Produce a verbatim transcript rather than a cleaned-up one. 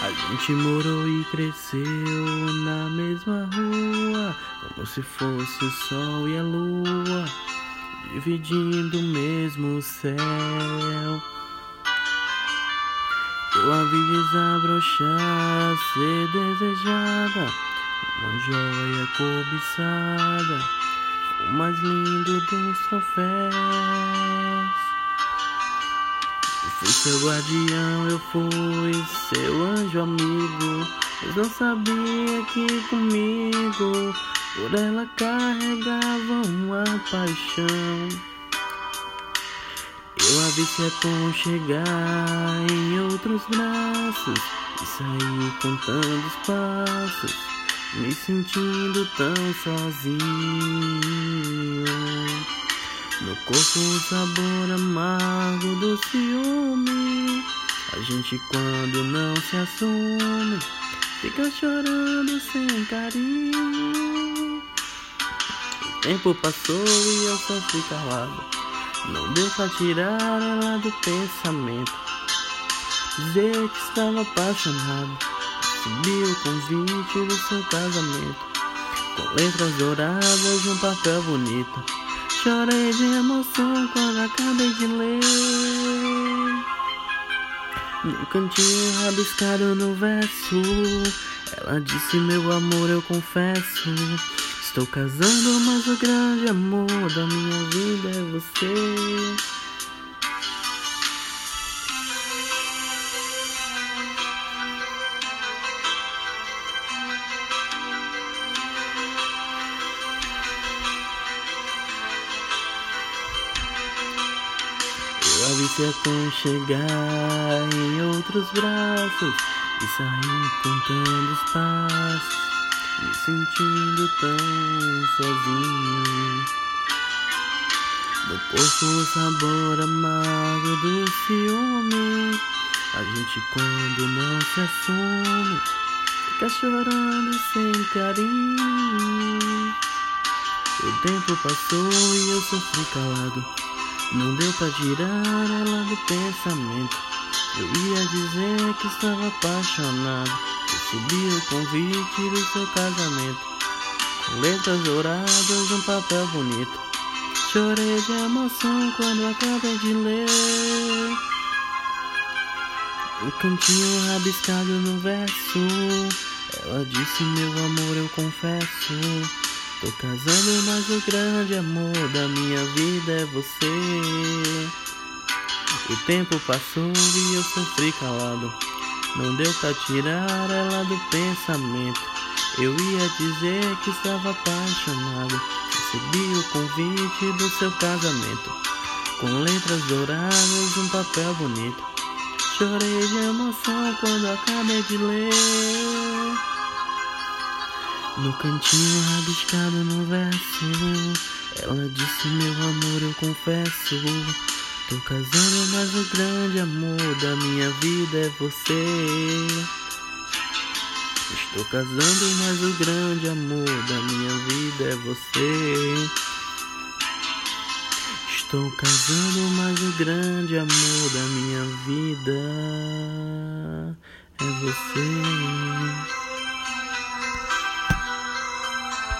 A gente morou e cresceu na mesma rua, como se fosse o sol e a lua, dividindo o mesmo céu. Eu a vi desabrochar, ser desejada, uma joia cobiçada, o mais lindo dos troféus. Eu fui seu guardião, eu fui seu anjo amigo, mas não sabia que comigo por ela carregava uma paixão. Eu a vi se aconchegar em outros braços e saí contando os passos, me sentindo tão sozinho. No corpo o sabor amargo do ciúme, a gente quando não se assume fica chorando sem carinho. O tempo passou e eu só fui calado, não deu pra tirar ela do pensamento. Dizer que estava apaixonado, recebi o convite do seu casamento, com letras douradas e um papel bonito. Chorei de emoção quando acabei de ler. No cantinho rabiscado no verso, ela disse: meu amor, eu confesso, estou casando, mas o grande amor da minha vida é você. Eu a vi se aconchegar em outros braços e saí contando os passos, me sentindo tão sozinho. No corpo o sabor amargo do ciúme, a gente quando não se assume fica chorando sem carinho. O tempo passou e eu sofri calado, não deu pra tirar ela do pensamento. Eu ia dizer que estava apaixonado, recebi o convite do seu casamento, com letras douradas e um papel bonito. Chorei de emoção quando acabei de ler. O cantinho rabiscado no verso, ela disse: meu amor, eu confesso, tô casando, mas o grande amor da minha vida é você. O tempo passou e eu sofri calado, não deu pra tirar ela do pensamento. Eu ia dizer que estava apaixonado, recebi o convite do seu casamento, com letras douradas e um papel bonito. Chorei de emoção quando acabei de ler. No cantinho rabiscado no verso, ela disse: meu amor, eu confesso, tô casando, mas o grande amor da minha vida é você. Estou casando, mas o grande amor da minha vida é você. Estou casando, mas o grande amor da minha vida é você.